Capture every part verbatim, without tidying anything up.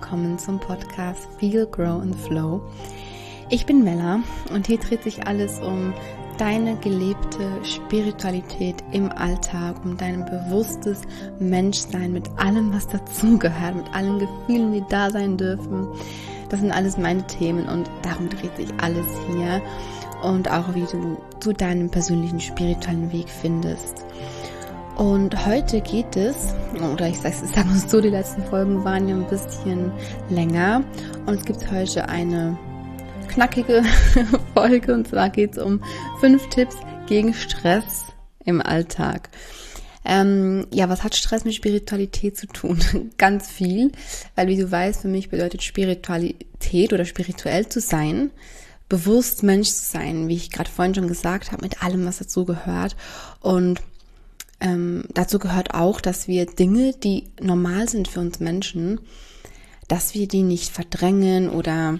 willkommen zum Podcast Feel, Grow and Flow. Ich bin Mella und hier dreht sich alles um deine gelebte Spiritualität im Alltag, um dein bewusstes Menschsein mit allem, was dazugehört, mit allen Gefühlen, die da sein dürfen. Das sind alles meine Themen und darum dreht sich alles hier und auch wie du zu deinem persönlichen spirituellen Weg findest. Und heute geht es, oder ich sage es so, die letzten Folgen waren ja ein bisschen länger und es gibt heute eine knackige Folge und zwar geht es um fünf Tipps gegen Stress im Alltag. Ähm, ja, was hat Stress mit Spiritualität zu tun? Ganz viel, weil wie du weißt, für mich bedeutet Spiritualität oder spirituell zu sein, bewusst Mensch zu sein, wie ich gerade vorhin schon gesagt habe, mit allem, was dazu gehört. Und ähm, dazu gehört auch, dass wir Dinge, die normal sind für uns Menschen, dass wir die nicht verdrängen oder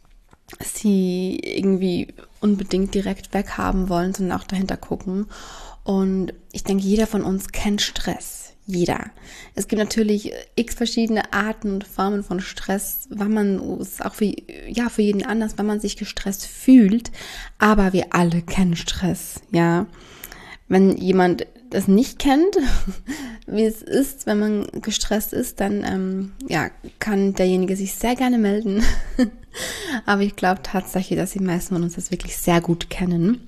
sie irgendwie unbedingt direkt weghaben wollen, sondern auch dahinter gucken. Und ich denke, jeder von uns kennt Stress. Jeder. Es gibt natürlich x verschiedene Arten und Formen von Stress, wann man es auch für, ja, für jeden anders, wann man sich gestresst fühlt. Aber wir alle kennen Stress, ja. Wenn jemand das nicht kennt, wie es ist, wenn man gestresst ist, dann ähm, ja, kann derjenige sich sehr gerne melden. Aber ich glaube tatsächlich, dass die meisten von uns das wirklich sehr gut kennen.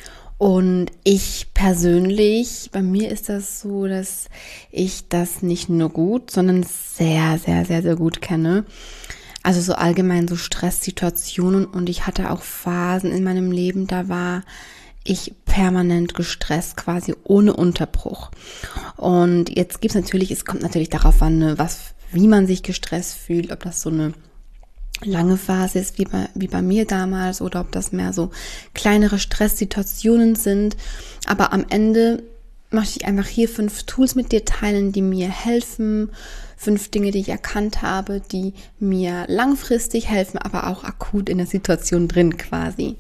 Und ich persönlich, bei mir ist das so, dass ich das nicht nur gut, sondern sehr, sehr, sehr, sehr gut kenne. Also so allgemein so Stresssituationen und ich hatte auch Phasen in meinem Leben, da war ich permanent gestresst, quasi ohne Unterbruch. Und jetzt gibt's natürlich, es kommt natürlich darauf an, was, wie man sich gestresst fühlt, ob das so eine lange Phase ist, wie bei, wie bei mir damals, oder ob das mehr so kleinere Stresssituationen sind. Aber am Ende möchte ich einfach hier fünf Tools mit dir teilen, die mir helfen, fünf Dinge, die ich erkannt habe, die mir langfristig helfen, aber auch akut in der Situation drin quasi.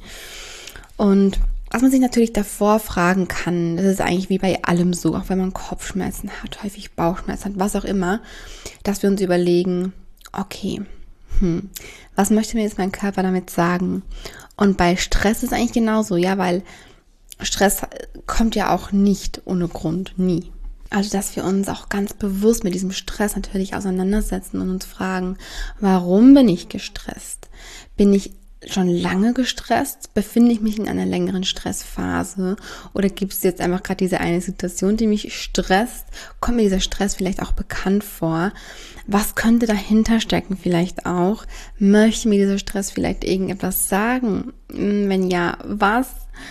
Und was man sich natürlich davor fragen kann, das ist eigentlich wie bei allem so, auch wenn man Kopfschmerzen hat, häufig Bauchschmerzen hat, was auch immer, dass wir uns überlegen, okay, hm, was möchte mir jetzt mein Körper damit sagen? Und bei Stress ist es eigentlich genauso, ja, weil Stress kommt ja auch nicht ohne Grund, nie. Also, dass wir uns auch ganz bewusst mit diesem Stress natürlich auseinandersetzen und uns fragen, warum bin ich gestresst? Bin ich schon lange gestresst? Befinde ich mich in einer längeren Stressphase? Oder gibt es jetzt einfach gerade diese eine Situation, die mich stresst? Kommt mir dieser Stress vielleicht auch bekannt vor? Was könnte dahinter stecken vielleicht auch? Möchte mir dieser Stress vielleicht irgendetwas sagen? Wenn ja, was?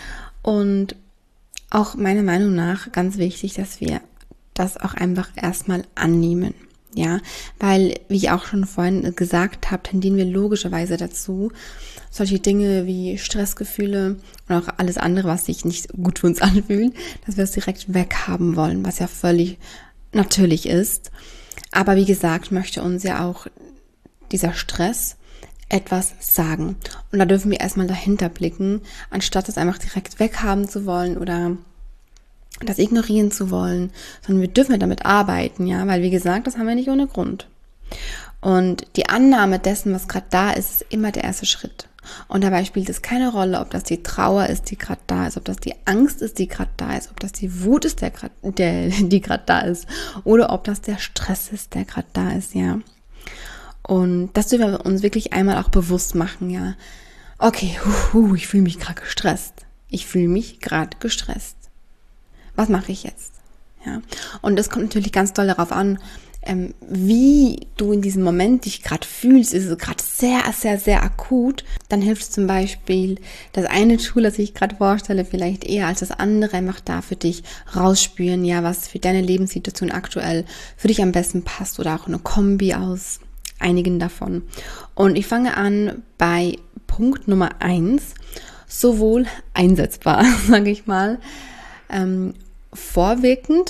Und auch meiner Meinung nach ganz wichtig, dass wir das auch einfach erstmal annehmen. Ja, weil, wie ich auch schon vorhin gesagt habe, tendieren wir logischerweise dazu, solche Dinge wie Stressgefühle und auch alles andere, was sich nicht gut für uns anfühlt, dass wir es direkt weghaben wollen, was ja völlig natürlich ist. Aber wie gesagt, möchte uns ja auch dieser Stress etwas sagen. Und da dürfen wir erstmal dahinter blicken, anstatt es einfach direkt weghaben zu wollen oder das ignorieren zu wollen, sondern wir dürfen damit arbeiten, ja, weil wie gesagt, das haben wir nicht ohne Grund. Und die Annahme dessen, was gerade da ist, ist immer der erste Schritt. Und dabei spielt es keine Rolle, ob das die Trauer ist, die gerade da ist, ob das die Angst ist, die gerade da ist, ob das die Wut ist, der grad, der, die gerade da ist, oder ob das der Stress ist, der gerade da ist, ja. Und das dürfen wir uns wirklich einmal auch bewusst machen, ja. Okay, hu, hu, ich fühle mich gerade gestresst. Ich fühle mich gerade gestresst. Was mache ich jetzt? Ja. Und das kommt natürlich ganz doll darauf an, ähm, wie du in diesem Moment dich gerade fühlst. Ist es gerade sehr, sehr, sehr akut? Dann hilft zum Beispiel das eine Tool, das ich gerade vorstelle, vielleicht eher als das andere, einfach da für dich rausspüren, ja, was für deine Lebenssituation aktuell für dich am besten passt oder auch eine Kombi aus einigen davon. Und ich fange an bei Punkt Nummer eins, sowohl einsetzbar, sage ich mal, ähm, vorwirkend,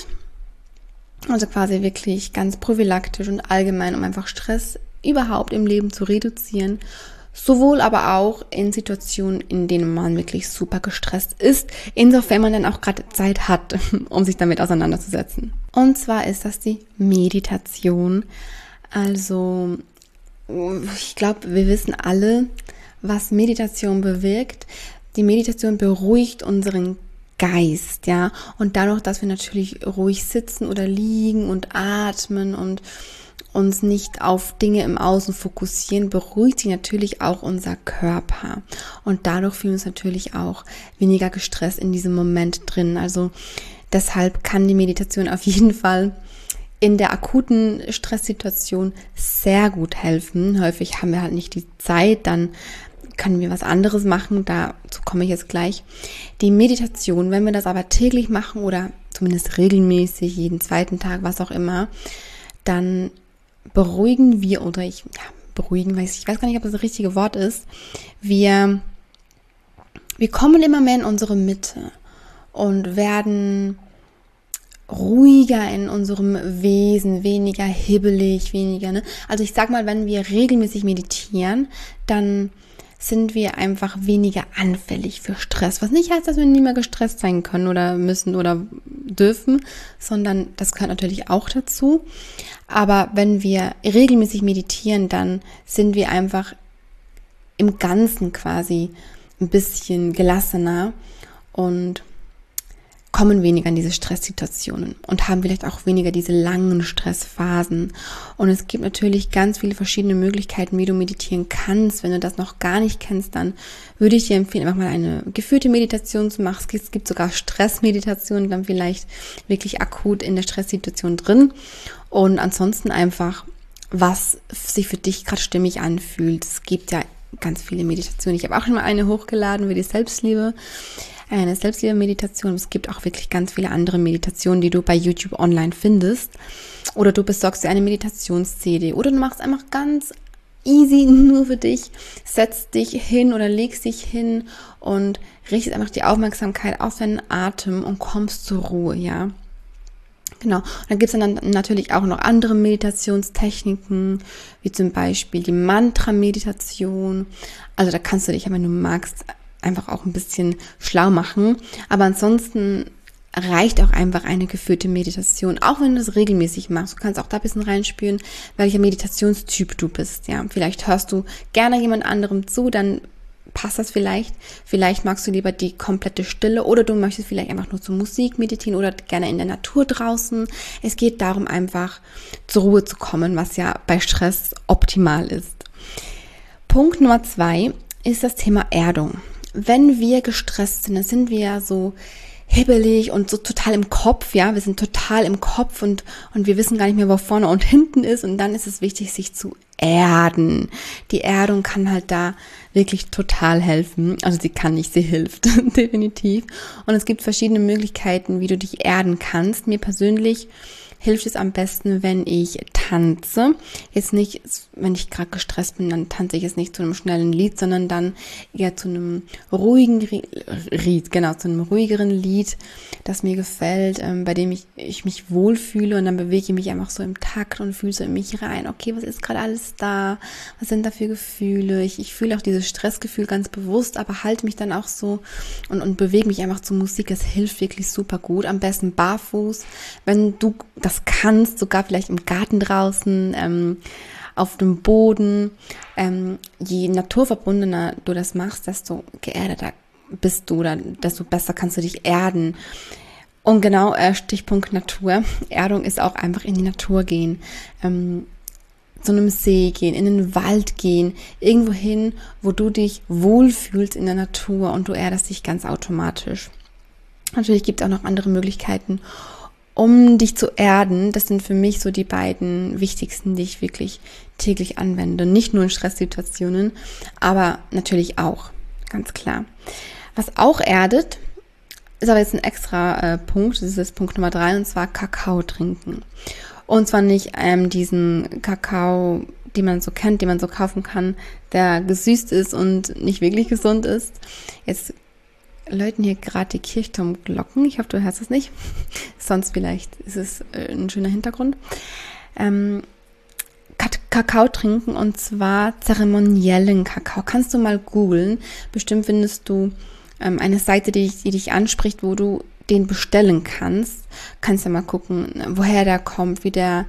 also quasi wirklich ganz prophylaktisch und allgemein, um einfach Stress überhaupt im Leben zu reduzieren, sowohl aber auch in Situationen, in denen man wirklich super gestresst ist, insofern man dann auch gerade Zeit hat, um sich damit auseinanderzusetzen. Und zwar ist das die Meditation. Also ich glaube, wir wissen alle, was Meditation bewirkt. Die Meditation beruhigt unseren Geist, ja, und dadurch, dass wir natürlich ruhig sitzen oder liegen und atmen und uns nicht auf Dinge im Außen fokussieren, beruhigt sich natürlich auch unser Körper und dadurch fühlen wir uns natürlich auch weniger gestresst in diesem Moment drin. Also deshalb kann die Meditation auf jeden Fall in der akuten Stresssituation sehr gut helfen. Häufig haben wir halt nicht die Zeit, dann können wir was anderes machen, dazu komme ich jetzt gleich. Die Meditation, wenn wir das aber täglich machen oder zumindest regelmäßig, jeden zweiten Tag, was auch immer, dann beruhigen wir, oder ich, ja, beruhigen, weiß ich weiß gar nicht, ob das das richtige Wort ist, wir, wir kommen immer mehr in unsere Mitte und werden ruhiger in unserem Wesen, weniger hibbelig, weniger, ne? Also ich sag mal, wenn wir regelmäßig meditieren, dann sind wir einfach weniger anfällig für Stress. Was nicht heißt, dass wir nie mehr gestresst sein können oder müssen oder dürfen, sondern das gehört natürlich auch dazu. Aber wenn wir regelmäßig meditieren, dann sind wir einfach im Ganzen quasi ein bisschen gelassener und kommen weniger in diese Stresssituationen und haben vielleicht auch weniger diese langen Stressphasen. Und es gibt natürlich ganz viele verschiedene Möglichkeiten, wie du meditieren kannst. Wenn du das noch gar nicht kennst, dann würde ich dir empfehlen, einfach mal eine geführte Meditation zu machen. Es gibt sogar Stressmeditationen, dann vielleicht wirklich akut in der Stresssituation drin. Und ansonsten einfach, was sich für dich gerade stimmig anfühlt. Es gibt ja ganz viele Meditationen. Ich habe auch schon mal eine hochgeladen für die Selbstliebe. Eine Selbstliebe-Meditation. Es gibt auch wirklich ganz viele andere Meditationen, die du bei YouTube online findest. Oder du besorgst dir eine Meditations-C D. Oder du machst einfach ganz easy nur für dich. Setzt dich hin oder legst dich hin und richtest einfach die Aufmerksamkeit auf deinen Atem und kommst zur Ruhe, ja. Genau. Und dann gibt es dann natürlich auch noch andere Meditationstechniken, wie zum Beispiel die Mantra-Meditation. Also da kannst du dich, wenn du magst, einfach auch ein bisschen schlau machen. Aber ansonsten reicht auch einfach eine geführte Meditation, auch wenn du das regelmäßig machst. Du kannst auch da ein bisschen reinspüren, welcher Meditationstyp du bist. Ja, vielleicht hörst du gerne jemand anderem zu, dann passt das vielleicht. Vielleicht magst du lieber die komplette Stille oder du möchtest vielleicht einfach nur zur Musik meditieren oder gerne in der Natur draußen. Es geht darum, einfach zur Ruhe zu kommen, was ja bei Stress optimal ist. Punkt Nummer zwei ist das Thema Erdung. Wenn wir gestresst sind, dann sind wir ja so hibbelig und so total im Kopf, ja, wir sind total im Kopf und, und wir wissen gar nicht mehr, wo vorne und hinten ist und dann ist es wichtig, sich zu erden. Die Erdung kann halt da wirklich total helfen, also sie kann nicht, sie hilft, definitiv. Und es gibt verschiedene Möglichkeiten, wie du dich erden kannst. Mir persönlich hilft es am besten, wenn ich tanze. Jetzt nicht, wenn ich gerade gestresst bin, dann tanze ich jetzt nicht zu einem schnellen Lied, sondern dann eher zu einem ruhigen Lied, genau, zu einem ruhigeren Lied, das mir gefällt, ähm, bei dem ich, ich mich wohlfühle und dann bewege ich mich einfach so im Takt und fühle so in mich rein, okay, was ist gerade alles da? Was sind da für Gefühle? Ich, ich fühle auch dieses Stressgefühl ganz bewusst, aber halte mich dann auch so und, und bewege mich einfach zur Musik. Das hilft wirklich super gut. Am besten barfuß, wenn du das kannst, sogar vielleicht im Garten draußen, ähm, auf dem Boden. Ähm, je naturverbundener du das machst, desto geerdeter bist du oder desto besser kannst du dich erden. Und genau, äh, Stichpunkt Natur. Erdung ist auch einfach in die Natur gehen, ähm, zu einem See gehen, in den Wald gehen, irgendwo hin, wo du dich wohlfühlst in der Natur und du erdest dich ganz automatisch. Natürlich gibt es auch noch andere Möglichkeiten, um dich zu erden. Das sind für mich so die beiden wichtigsten, die ich wirklich täglich anwende. Nicht nur in Stresssituationen, aber natürlich auch, ganz klar. Was auch erdet, ist aber jetzt ein extra äh, Punkt, das ist jetzt Punkt Nummer drei, und zwar Kakao trinken. Und zwar nicht ähm, diesen Kakao, den man so kennt, den man so kaufen kann, der gesüßt ist und nicht wirklich gesund ist. Jetzt läuten hier gerade die Kirchturmglocken. Ich hoffe, du hörst es nicht. Sonst vielleicht ist es äh, ein schöner Hintergrund. Ähm, Kakao trinken, und zwar zeremoniellen Kakao. Kannst du mal googeln. Bestimmt findest du ähm, eine Seite, die, die dich anspricht, wo du den bestellen kannst. Kannst ja mal gucken, woher der kommt, wie der,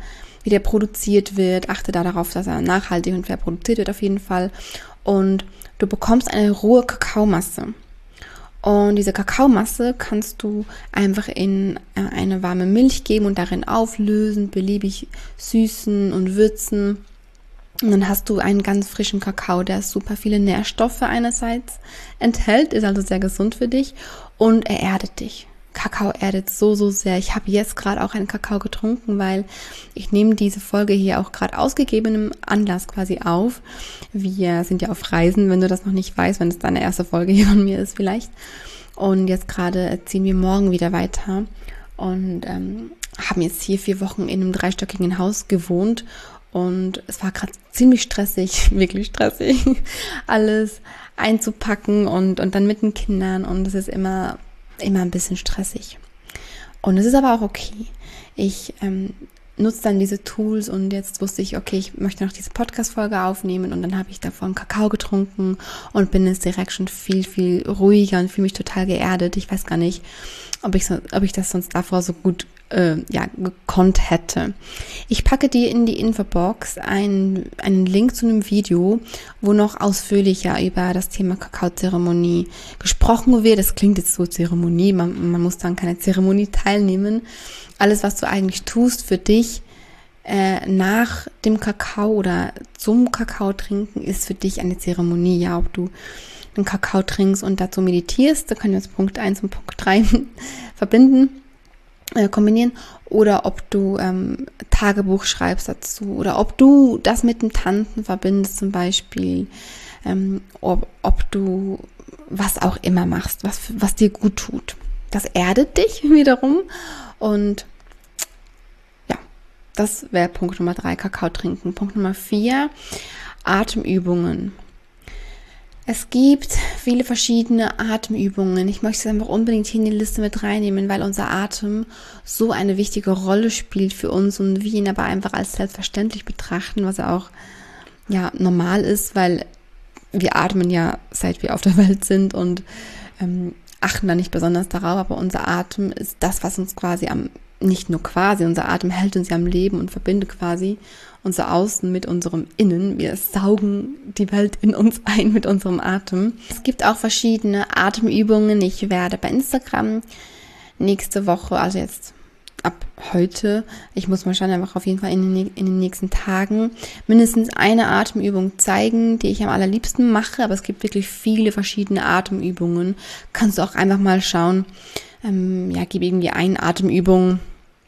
wie der produziert wird. Achte da darauf, dass er nachhaltig und fair produziert wird auf jeden Fall. Und du bekommst eine rohe Kakaomasse. Und diese Kakaomasse kannst du einfach in eine warme Milch geben und darin auflösen, beliebig süßen und würzen. Und dann hast du einen ganz frischen Kakao, der super viele Nährstoffe einerseits enthält, ist also sehr gesund für dich und er erdet dich. Kakao erdet so, so sehr. Ich habe jetzt gerade auch einen Kakao getrunken, weil ich nehme diese Folge hier auch gerade aus gegebenem Anlass quasi auf. Wir sind ja auf Reisen, wenn du das noch nicht weißt, wenn es deine erste Folge hier von mir ist vielleicht. Und jetzt gerade ziehen wir morgen wieder weiter und ähm, haben jetzt hier vier Wochen in einem dreistöckigen Haus gewohnt. Und es war gerade ziemlich stressig, wirklich stressig, alles einzupacken und, und dann mit den Kindern. Und es ist immer, immer ein bisschen stressig. Und es ist aber auch okay. Ich ähm, nutze dann diese Tools und jetzt wusste ich, okay, ich möchte noch diese Podcast-Folge aufnehmen und dann habe ich davon Kakao getrunken und bin jetzt direkt schon viel, viel ruhiger und fühle mich total geerdet. Ich weiß gar nicht, ob ich, so, ob ich das sonst davor so gut äh, ja, gekonnt hätte. Ich packe dir in die Infobox einen, einen Link zu einem Video, wo noch ausführlicher über das Thema Kakaozeremonie gesprochen wird. Das klingt jetzt so Zeremonie, man, man muss dann keine Zeremonie teilnehmen. Alles, was du eigentlich tust für dich äh, nach dem Kakao oder zum Kakao trinken, ist für dich eine Zeremonie. Ja, ob du den Kakao trinkst und dazu meditierst, da können wir jetzt Punkt eins und Punkt drei verbinden, äh, kombinieren, oder ob du ähm, Tagebuch schreibst dazu, oder ob du das mit dem Tanzen verbindest zum Beispiel, ähm, ob, ob du was auch immer machst, was, was dir gut tut. Das erdet dich wiederum. Und ja, das wäre Punkt Nummer drei, Kakao trinken. Punkt Nummer vier, Atemübungen. Es gibt viele verschiedene Atemübungen. Ich möchte es einfach unbedingt hier in die Liste mit reinnehmen, weil unser Atem so eine wichtige Rolle spielt für uns und wir ihn aber einfach als selbstverständlich betrachten, was ja auch ja, normal ist, weil wir atmen ja, seit wir auf der Welt sind und ähm, achten da nicht besonders darauf, aber unser Atem ist das, was uns quasi am, nicht nur quasi, unser Atem hält uns ja am Leben und verbindet quasi unser Außen mit unserem Innen. Wir saugen die Welt in uns ein mit unserem Atem. Es gibt auch verschiedene Atemübungen. Ich werde bei Instagram nächste Woche, also jetzt ab heute, ich muss mal schauen, einfach auf jeden Fall in den, in den nächsten Tagen, mindestens eine Atemübung zeigen, die ich am allerliebsten mache, aber es gibt wirklich viele verschiedene Atemübungen. Kannst du auch einfach mal schauen, ähm, ja, gib irgendwie eine Atemübung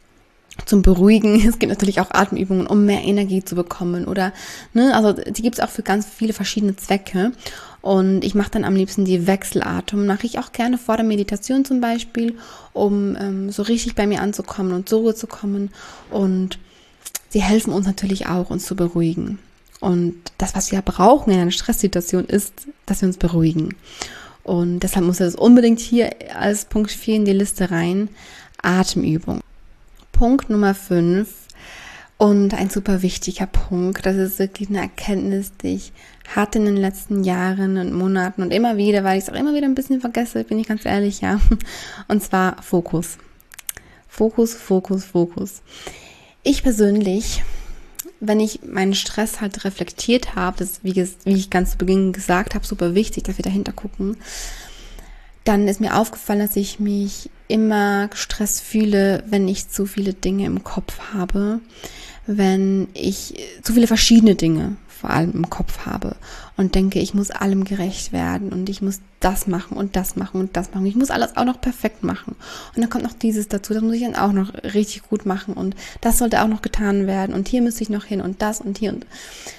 zum Beruhigen. Es gibt natürlich auch Atemübungen, um mehr Energie zu bekommen oder, ne, also die gibt es auch für ganz viele verschiedene Zwecke. Und ich mache dann am liebsten die Wechselatem, mache ich auch gerne vor der Meditation zum Beispiel, um ähm, so richtig bei mir anzukommen und zur Ruhe zu kommen. Und sie helfen uns natürlich auch, uns zu beruhigen. Und das, was wir brauchen in einer Stresssituation, ist, dass wir uns beruhigen. Und deshalb muss das unbedingt hier als Punkt vier in die Liste rein, Atemübung. Punkt Nummer fünf und ein super wichtiger Punkt, das ist wirklich eine Erkenntnis, die ich hatte in den letzten Jahren und Monaten und immer wieder, weil ich es auch immer wieder ein bisschen vergesse, bin ich ganz ehrlich, ja. Und zwar Fokus. Fokus, Fokus, Fokus. Ich persönlich, wenn ich meinen Stress halt reflektiert habe, das ist, wie, wie ich ganz zu Beginn gesagt habe, super wichtig, dass wir dahinter gucken, dann ist mir aufgefallen, dass ich mich immer gestresst fühle, wenn ich zu viele Dinge im Kopf habe, wenn ich zu viele verschiedene Dinge vor allem im Kopf habe und denke, ich muss allem gerecht werden und ich muss das machen und das machen und das machen. Ich muss alles auch noch perfekt machen. Und dann kommt noch dieses dazu, das muss ich dann auch noch richtig gut machen und das sollte auch noch getan werden und hier müsste ich noch hin und das und hier und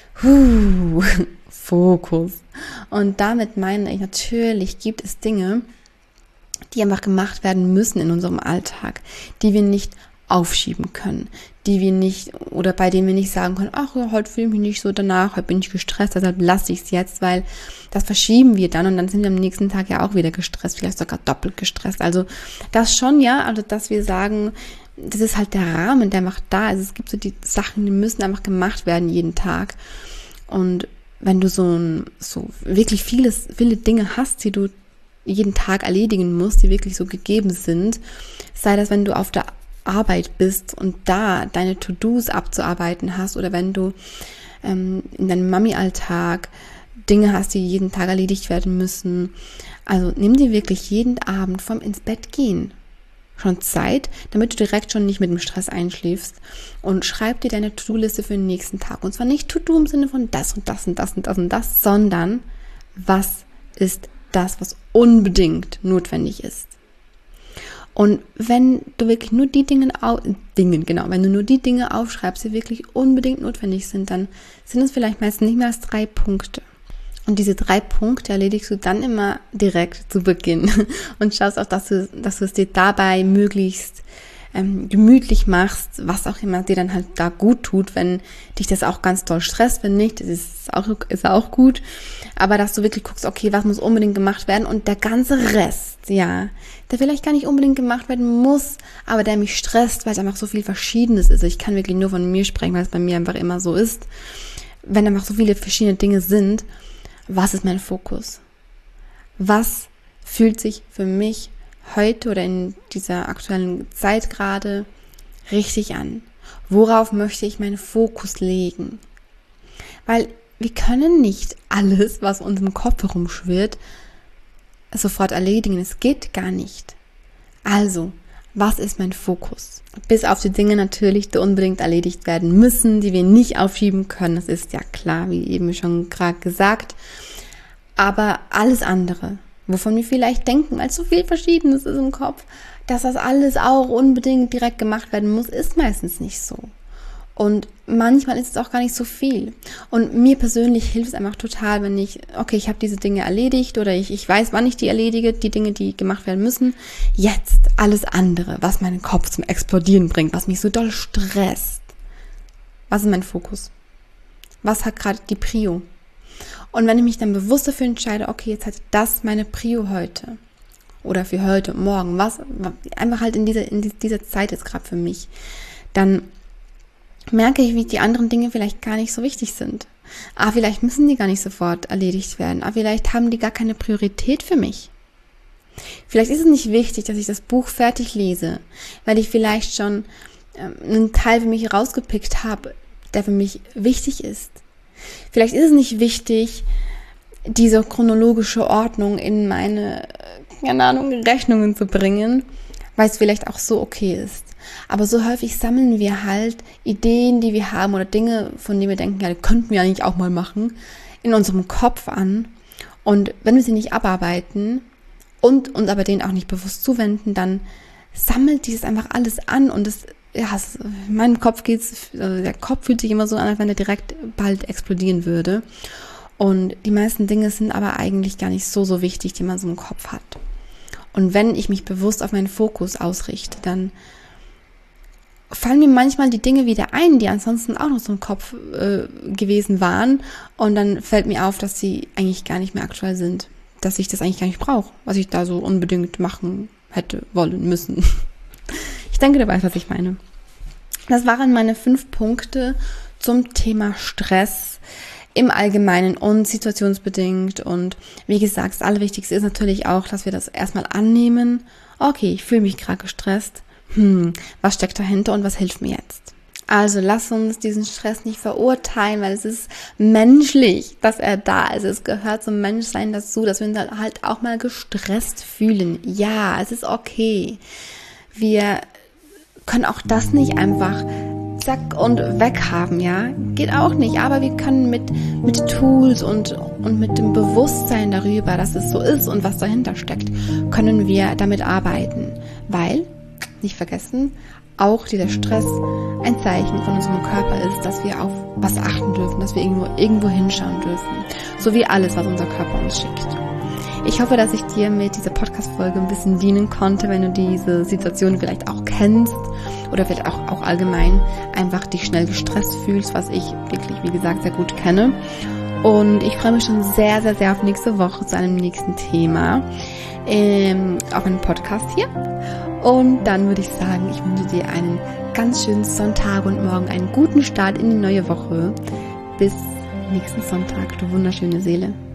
huh, Fokus. Und damit meine ich, natürlich gibt es Dinge, die einfach gemacht werden müssen in unserem Alltag, die wir nicht aufschieben können, die wir nicht, oder bei denen wir nicht sagen können, ach, heute fühle ich mich nicht so danach, heute bin ich gestresst, deshalb lasse ich es jetzt, weil das verschieben wir dann und dann sind wir am nächsten Tag ja auch wieder gestresst, vielleicht sogar doppelt gestresst. Also das schon, ja, also dass wir sagen, das ist halt der Rahmen, der einfach da ist. Es gibt so die Sachen, die müssen einfach gemacht werden jeden Tag. Und wenn du so, ein, so wirklich vieles, viele Dinge hast, die du jeden Tag erledigen musst, die wirklich so gegeben sind, sei das, wenn du auf der Arbeit bist und da deine To-Dos abzuarbeiten hast oder wenn du ähm, in deinem Mami-Alltag Dinge hast, die jeden Tag erledigt werden müssen. Also nimm dir wirklich jeden Abend vom ins Bett gehen schon Zeit, damit du direkt schon nicht mit dem Stress einschläfst und schreib dir deine To-Do-Liste für den nächsten Tag. Und zwar nicht To-Do im Sinne von das und das und das und das und das, sondern was ist das, was unbedingt notwendig ist. Und wenn du wirklich nur die Dinge, Dinge, genau, wenn du nur die Dinge aufschreibst, die wirklich unbedingt notwendig sind, dann sind es vielleicht meist nicht mehr als drei Punkte. Und diese drei Punkte erledigst du dann immer direkt zu Beginn und schaust auch, dass du, dass du es dir dabei möglichst ähm, gemütlich machst, was auch immer dir dann halt da gut tut, wenn dich das auch ganz doll stresst, wenn nicht, das ist auch, ist auch gut, aber dass du wirklich guckst, okay, was muss unbedingt gemacht werden und der ganze Rest, ja, der vielleicht gar nicht unbedingt gemacht werden muss, aber der mich stresst, weil es einfach so viel Verschiedenes ist. Ich kann wirklich nur von mir sprechen, weil es bei mir einfach immer so ist, wenn einfach so viele verschiedene Dinge sind. Was ist mein Fokus? Was fühlt sich für mich heute oder in dieser aktuellen Zeit gerade richtig an? Worauf möchte ich meinen Fokus legen? Weil wir können nicht alles, was uns im Kopf herumschwirrt, sofort erledigen. Es geht gar nicht. Also, was ist mein Fokus? Bis auf die Dinge natürlich, die unbedingt erledigt werden müssen, die wir nicht aufschieben können. Das ist ja klar, wie eben schon gerade gesagt. Aber alles andere, wovon wir vielleicht denken, weil so viel Verschiedenes ist im Kopf, dass das alles auch unbedingt direkt gemacht werden muss, ist meistens nicht so. Und manchmal ist es auch gar nicht so viel. Und mir persönlich hilft es einfach total, wenn ich, okay, ich habe diese Dinge erledigt oder ich, ich weiß, wann ich die erledige, die Dinge, die gemacht werden müssen. Jetzt alles andere, was meinen Kopf zum Explodieren bringt, was mich so doll stresst. Was ist mein Fokus? Was hat gerade die Prio? Und wenn ich mich dann bewusst dafür entscheide, okay, jetzt hat das meine Prio heute oder für heute, morgen, was einfach halt in dieser, in dieser Zeit jetzt gerade für mich, dann merke ich, wie die anderen Dinge vielleicht gar nicht so wichtig sind. Ah, vielleicht müssen die gar nicht sofort erledigt werden. Ah, vielleicht haben die gar keine Priorität für mich. Vielleicht ist es nicht wichtig, dass ich das Buch fertig lese, weil ich vielleicht schon ähm, einen Teil für mich rausgepickt habe, der für mich wichtig ist. Vielleicht ist es nicht wichtig, diese chronologische Ordnung in meine, keine Ahnung, Rechnungen zu bringen, weil es vielleicht auch so okay ist. Aber so häufig sammeln wir halt Ideen, die wir haben oder Dinge, von denen wir denken, ja, die könnten wir eigentlich auch mal machen, in unserem Kopf an. Und wenn wir sie nicht abarbeiten und uns aber denen auch nicht bewusst zuwenden, dann sammelt dieses einfach alles an und es, ja, es, in meinem Kopf geht's, also der Kopf fühlt sich immer so an, als wenn er direkt bald explodieren würde. Und die meisten Dinge sind aber eigentlich gar nicht so, so wichtig, die man so im Kopf hat. Und wenn ich mich bewusst auf meinen Fokus ausrichte, dann fallen mir manchmal die Dinge wieder ein, die ansonsten auch noch so im Kopf äh, gewesen waren. Und dann fällt mir auf, dass sie eigentlich gar nicht mehr aktuell sind. Dass ich das eigentlich gar nicht brauche, was ich da so unbedingt machen hätte wollen müssen. Ich denke, du weißt, was ich meine. Das waren meine fünf Punkte zum Thema Stress im Allgemeinen und situationsbedingt. Und wie gesagt, das Allerwichtigste ist natürlich auch, dass wir das erstmal annehmen. Okay, ich fühle mich gerade gestresst. Hm, was steckt dahinter und was hilft mir jetzt? Also lass uns diesen Stress nicht verurteilen, weil es ist menschlich, dass er da ist. Es gehört zum Menschsein dazu, dass wir uns halt auch mal gestresst fühlen. Ja, es ist okay. Wir können auch das nicht einfach zack und weg haben, ja? Geht auch nicht, aber wir können mit, mit Tools und, und mit dem Bewusstsein darüber, dass es so ist und was dahinter steckt, können wir damit arbeiten, weil nicht vergessen, auch dieser Stress ein Zeichen von unserem Körper ist, dass wir auf was achten dürfen, dass wir irgendwo, irgendwo hinschauen dürfen. So wie alles, was unser Körper uns schickt. Ich hoffe, dass ich dir mit dieser Podcast-Folge ein bisschen dienen konnte, wenn du diese Situation vielleicht auch kennst oder vielleicht auch, auch allgemein einfach dich schnell gestresst fühlst, was ich wirklich, wie gesagt, sehr gut kenne. Und ich freue mich schon sehr, sehr, sehr auf nächste Woche zu einem nächsten Thema ähm, auf einem Podcast hier. Und dann würde ich sagen, ich wünsche dir einen ganz schönen Sonntag und morgen einen guten Start in die neue Woche. Bis nächsten Sonntag, du wunderschöne Seele.